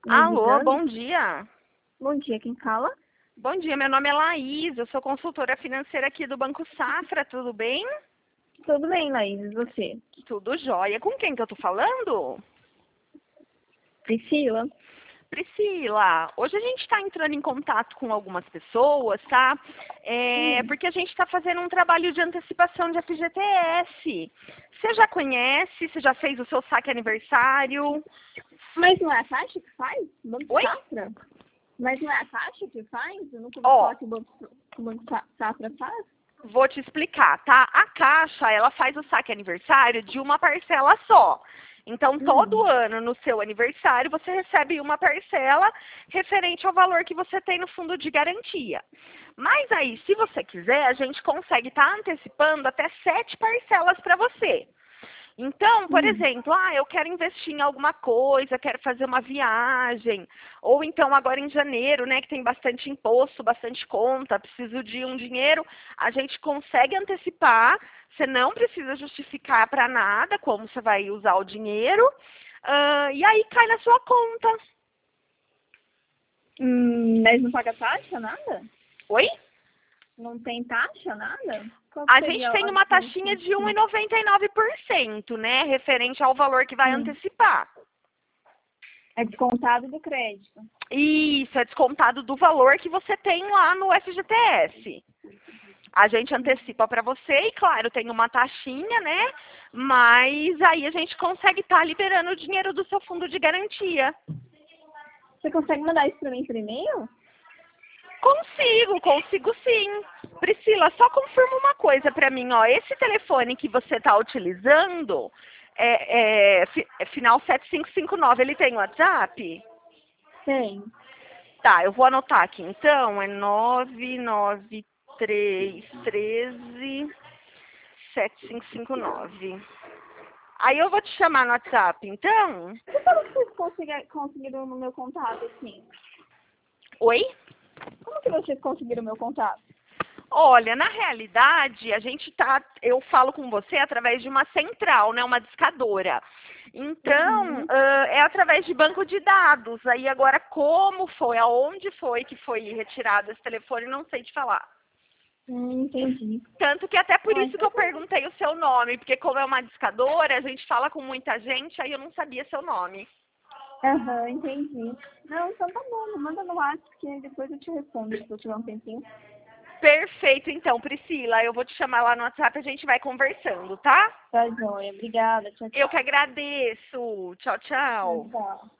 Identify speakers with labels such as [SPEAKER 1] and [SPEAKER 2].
[SPEAKER 1] Me
[SPEAKER 2] Alô,
[SPEAKER 1] ligando?
[SPEAKER 2] bom dia.
[SPEAKER 1] Bom dia, quem fala?
[SPEAKER 2] Bom dia, meu nome é Laís, eu sou consultora financeira aqui do Banco Safra, tudo bem?
[SPEAKER 1] Tudo bem, Laís, e você?
[SPEAKER 2] Tudo jóia. Com quem que eu tô falando?
[SPEAKER 1] Priscila?
[SPEAKER 2] Priscila, hoje a gente está entrando em contato com algumas pessoas, tá? Porque a gente está fazendo um trabalho de antecipação de FGTS. Você já conhece? Você já fez o seu saque aniversário?
[SPEAKER 1] Mas não é a Caixa que faz? Banco
[SPEAKER 2] Oi?
[SPEAKER 1] Safra? Mas não é a Caixa que faz? Eu nunca ouvi
[SPEAKER 2] Ó,
[SPEAKER 1] falar que o Banco Safra faz.
[SPEAKER 2] vou te explicar, tá? A Caixa, ela faz o saque aniversário de uma parcela só. Então, todo ano, no seu aniversário, você recebe uma parcela referente ao valor que você tem no fundo de garantia. Mas aí, se você quiser, a gente consegue estar antecipando até 7 parcelas para você. Então, por exemplo, eu quero investir em alguma coisa, quero fazer uma viagem, ou então agora em janeiro, né, que tem bastante imposto, bastante conta, preciso de um dinheiro, a gente consegue antecipar, você não precisa justificar para nada como você vai usar o dinheiro, e aí cai na sua conta.
[SPEAKER 1] Mas não paga taxa, nada?
[SPEAKER 2] Oi?
[SPEAKER 1] Não tem taxa, nada? Qual
[SPEAKER 2] A gente
[SPEAKER 1] seria
[SPEAKER 2] tem
[SPEAKER 1] a
[SPEAKER 2] uma
[SPEAKER 1] diferença?
[SPEAKER 2] taxinha de 1,99%, né, referente ao valor que vai antecipar.
[SPEAKER 1] É descontado do crédito.
[SPEAKER 2] Isso, é descontado do valor que você tem lá no FGTS. A gente antecipa para você e, claro, tem uma taxinha, né? Mas aí a gente consegue estar liberando o dinheiro do seu fundo de garantia.
[SPEAKER 1] Você consegue mandar isso para mim por e-mail?
[SPEAKER 2] Consigo sim. Priscila, só confirma uma coisa para mim, ó. Esse telefone que você está utilizando, é final 7559, ele tem WhatsApp?
[SPEAKER 1] Tem.
[SPEAKER 2] Tá, eu vou anotar aqui então, é 993137559. Aí eu vou te chamar no WhatsApp, então?
[SPEAKER 1] E como que vocês conseguiram no meu contato, assim?
[SPEAKER 2] Oi?
[SPEAKER 1] Como que vocês conseguiram o meu contato?
[SPEAKER 2] Olha, na realidade, eu falo com você através de uma central, né, uma discadora. Então, é através de banco de dados. Aí agora, como foi, aonde foi que foi retirado esse telefone, não sei te falar.
[SPEAKER 1] Entendi.
[SPEAKER 2] Tanto que até por isso que
[SPEAKER 1] Então
[SPEAKER 2] eu perguntei o seu nome, porque como é uma discadora, a gente fala com muita gente, aí eu não sabia seu nome.
[SPEAKER 1] Aham, entendi. Não, então tá bom, manda no WhatsApp que depois eu te respondo se eu tiver um tempinho.
[SPEAKER 2] Perfeito, então, Priscila, eu vou te chamar lá no WhatsApp e a gente vai conversando, tá?
[SPEAKER 1] Tá joia, obrigada, tchau,
[SPEAKER 2] Eu que
[SPEAKER 1] tchau.
[SPEAKER 2] agradeço. Tchau, tchau.
[SPEAKER 1] Tchau.